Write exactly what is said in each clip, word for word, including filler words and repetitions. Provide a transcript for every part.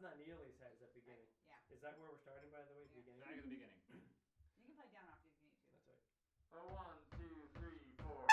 not nearly as high as that beginning. Right. Yeah. Is that where we're starting, by the way? Yeah. Beginning? Back at the beginning. You can play down after if you need to. That's right. Uh, one, two, three, four.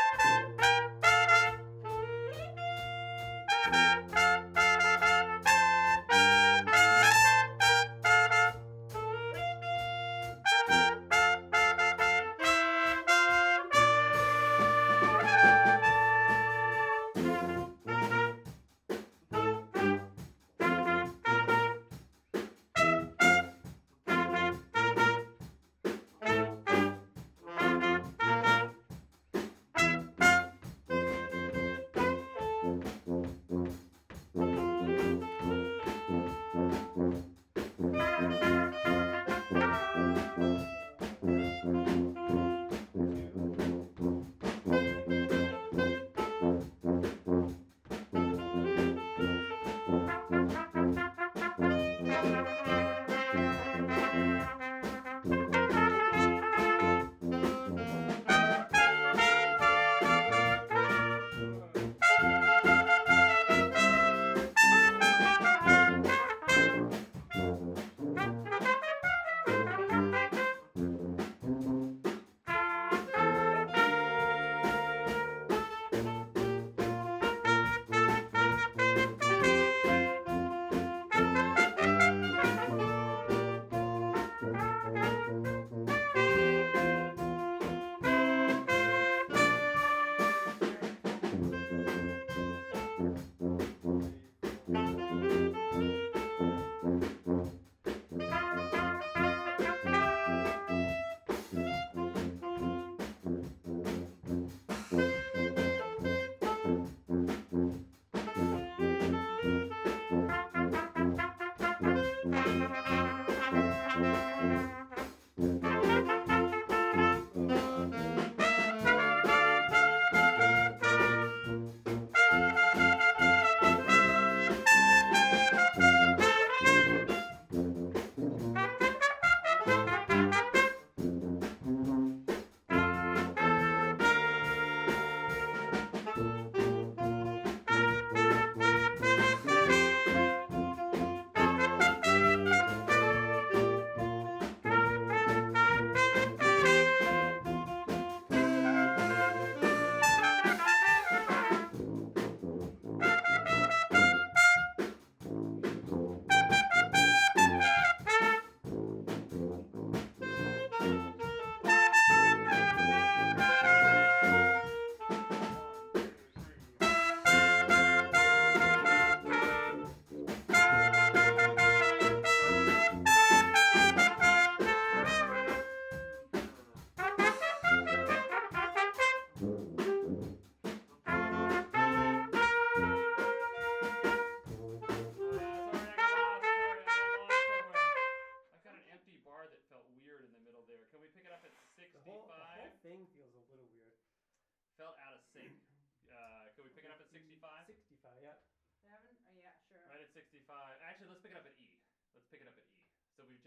The whole the whole thing feels a little weird. Felt out of sync. Uh, could we pick it up at sixty-five? sixty-five, yeah. Seven? Oh, yeah, sure. Right at sixty-five. Actually, let's pick it up at E. Let's pick it up at E. So we've just